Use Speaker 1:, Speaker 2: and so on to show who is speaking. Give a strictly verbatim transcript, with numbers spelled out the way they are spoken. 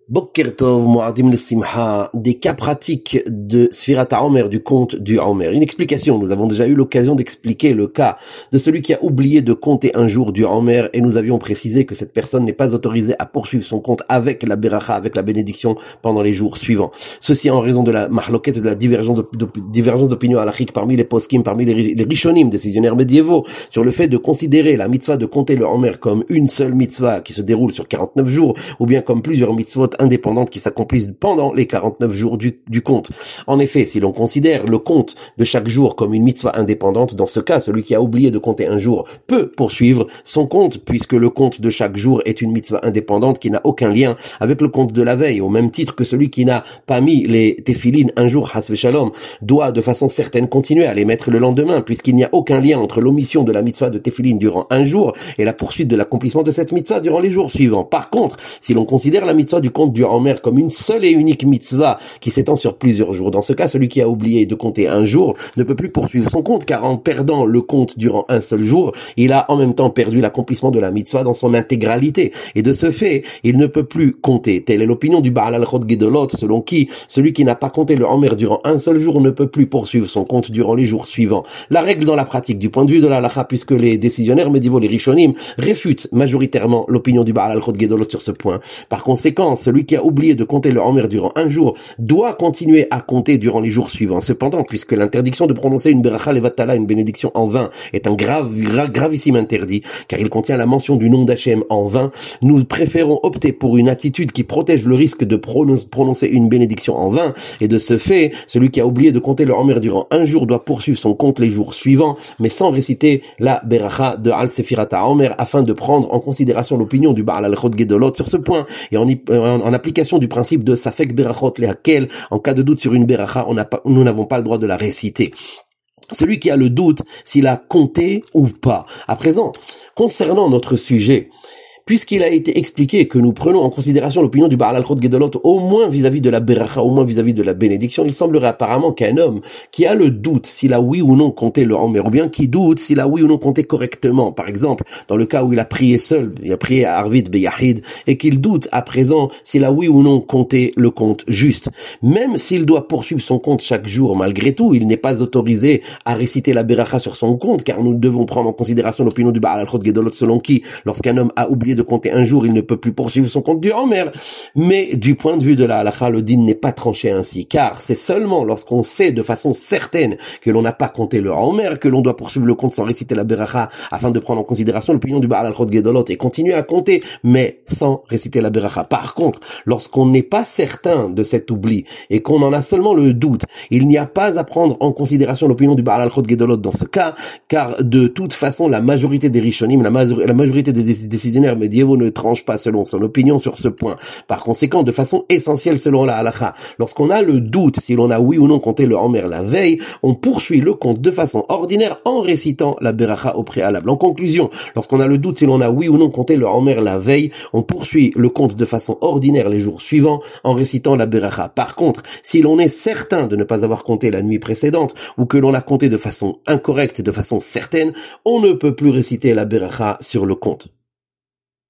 Speaker 1: Boker Tov, Moadim Simha, des cas pratiques de Sfirat HaOmer, du compte du Homer. Une explication, nous avons déjà eu l'occasion d'expliquer le cas de celui qui a oublié de compter un jour du Homer et nous avions précisé que cette personne n'est pas autorisée à poursuivre son compte avec la Beracha, avec la bénédiction pendant les jours suivants. Ceci en raison de la mahloket, de la divergence de, de, divergence d'opinion halachique parmi les poskim, parmi les, les rishonim, décisionnaires médiévaux, sur le fait de considérer la mitzvah de compter le Homer comme une seule mitzvah qui se déroule sur quarante-neuf jours ou bien comme plusieurs mitzvot indépendantes qui s'accomplissent pendant les quarante-neuf jours du, du compte. En effet, si l'on considère le compte de chaque jour comme une mitzvah indépendante, dans ce cas, celui qui a oublié de compter un jour peut poursuivre son compte, puisque le compte de chaque jour est une mitzvah indépendante qui n'a aucun lien avec le compte de la veille, au même titre que celui qui n'a pas mis les téphilines un jour, has v'shalom, doit de façon certaine continuer à les mettre le lendemain, puisqu'il n'y a aucun lien entre l'omission de la mitzvah de téphilines durant un jour et la poursuite de l'accomplissement de cette mitzvah durant les jours suivants. Par contre, si l'on considère la mitzvah du compte du Homer comme une seule et unique mitzvah qui s'étend sur plusieurs jours, dans ce cas, celui qui a oublié de compter un jour ne peut plus poursuivre son compte, car en perdant le compte durant un seul jour, il a en même temps perdu l'accomplissement de la mitzvah dans son intégralité. Et de ce fait, il ne peut plus compter. Telle est l'opinion du Baal al-Chod Gedolot, selon qui celui qui n'a pas compté le Homer durant un seul jour ne peut plus poursuivre son compte durant les jours suivants. La règle dans la pratique, du point de vue de la halakha, puisque les décisionnaires médiévaux, les rishonim, réfutent majoritairement l'opinion du Baal al-Chod Gedolot sur ce point. Par conséquent, celui qui a oublié de compter le Homer durant un jour doit continuer à compter durant les jours suivants. Cependant, puisque l'interdiction de prononcer une beracha levatala, une bénédiction en vain, est un grave, grave, gravissime interdit, car il contient la mention du nom d'Hachem en vain, nous préférons opter pour une attitude qui protège le risque de prononcer une bénédiction en vain, et de ce fait, celui qui a oublié de compter le Homer durant un jour doit poursuivre son compte les jours suivants, mais sans réciter la beracha de Al Sefirat HaOmer, afin de prendre en considération l'opinion du Baal al-Chod Gedolot sur ce point, et en, y, en, en application du principe de Safek Berachot Lehakel, en cas de doute sur une beracha, on n'a pas, nous n'avons pas le droit de la réciter. Celui qui a le doute s'il a compté ou pas. À présent, concernant notre sujet, puisqu'il a été expliqué que nous prenons en considération l'opinion du Baal al-Chod Gedolot, au moins vis-à-vis de la beracha, au moins vis-à-vis de la bénédiction, il semblerait apparemment qu'un homme qui a le doute s'il a oui ou non compté le Homer, ou bien qui doute s'il a oui ou non compté correctement, par exemple, dans le cas où il a prié seul, il a prié à Arvid Beyahid, et qu'il doute à présent s'il a oui ou non compté le compte juste. Même s'il doit poursuivre son compte chaque jour, malgré tout, il n'est pas autorisé à réciter la beracha sur son compte, car nous devons prendre en considération l'opinion du Baal al-Chod Gedolot, selon qui, lorsqu'un homme a oublié de compter un jour, il ne peut plus poursuivre son compte du Homer. Mais du point de vue de la halakha, le din n'est pas tranché ainsi, car c'est seulement lorsqu'on sait de façon certaine que l'on n'a pas compté le Homer que l'on doit poursuivre le compte sans réciter la beracha, afin de prendre en considération l'opinion du Baal al-Chod Gedolot et continuer à compter, mais sans réciter la beracha. Par contre, lorsqu'on n'est pas certain de cet oubli et qu'on en a seulement le doute, il n'y a pas à prendre en considération l'opinion du Baal al-Chod Gedolot dans ce cas, car de toute façon, la majorité des rishonim, la, major- la majorité des décisionnaires médiévaux ne tranche pas selon son opinion sur ce point. Par conséquent, de façon essentielle selon la halakha, lorsqu'on a le doute si l'on a oui ou non compté le Homer la veille, on poursuit le compte de façon ordinaire en récitant la beracha au préalable. En conclusion, lorsqu'on a le doute si l'on a oui ou non compté le Homer la veille, on poursuit le compte de façon ordinaire les jours suivants en récitant la beracha. Par contre, si l'on est certain de ne pas avoir compté la nuit précédente ou que l'on a compté de façon incorrecte, de façon certaine, on ne peut plus réciter la beracha sur le compte.